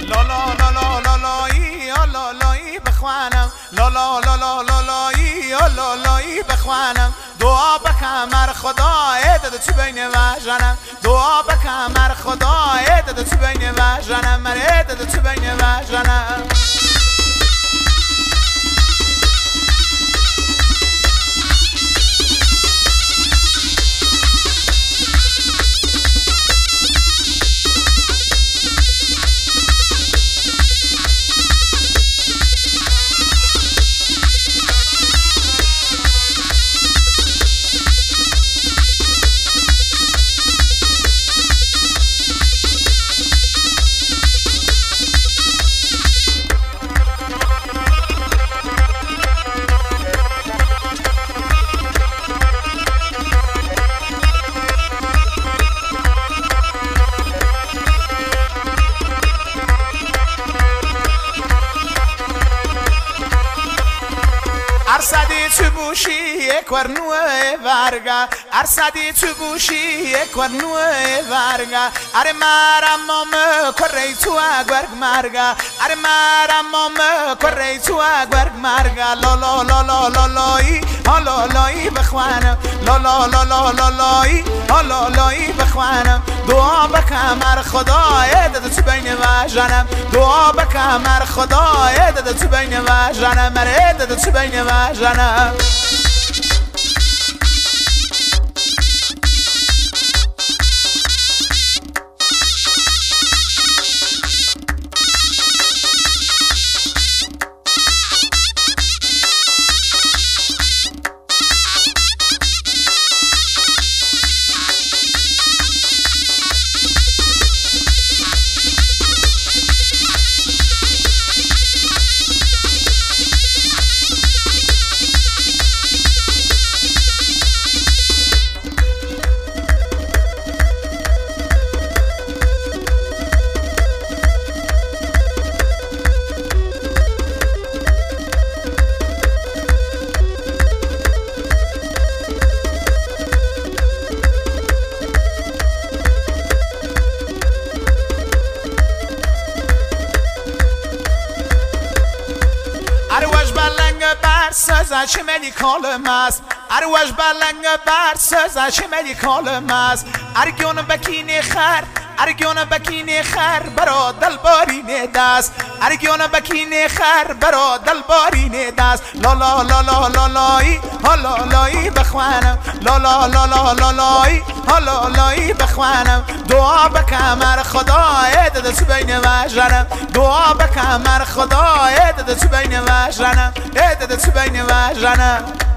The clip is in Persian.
لا لا لا لا لا لایی لا لایی بخوانم لا لا لا لا لا لایی لا لایی بخوانم دعا بکن مر خدا داده تو بین وجنم دعا بکن مر خدا داده تو بین وجنم مر داده تو بین وجنم ارسدی تو گوشی یک ورنوه ورگا ارسدی تو گوشی یک ورنوه ورگا اره مرم مام کره تو اگرگ مرگا اره مرم مام کره تو اگرگ مرگا لا لا لا لا لا لایی لا لایی بخوانم لا لا لا لا لا لایی لا لایی بخوانم دعا بکن مر خدا داده تو بین وجنم دعا بکن مر خدا داده تو بین وجنم مر داده تو بین وجنم سازش ملیکال ماست اروش بلنگ بر سازش ملیکال ماست ارگون بکینی خر ارگون بکینی خر برا دلبارین دست ارگون بکینی خر برا دلبارین دست لا لا لا لا لا لایی لا لایی بخوانم لا لا لا لا لا لایی لا لایی بخوانم دعا بکن مر خدا داده تو بین وجنم دعا بکن مر خدا داده تو بین وجنم داده تو بین وجنم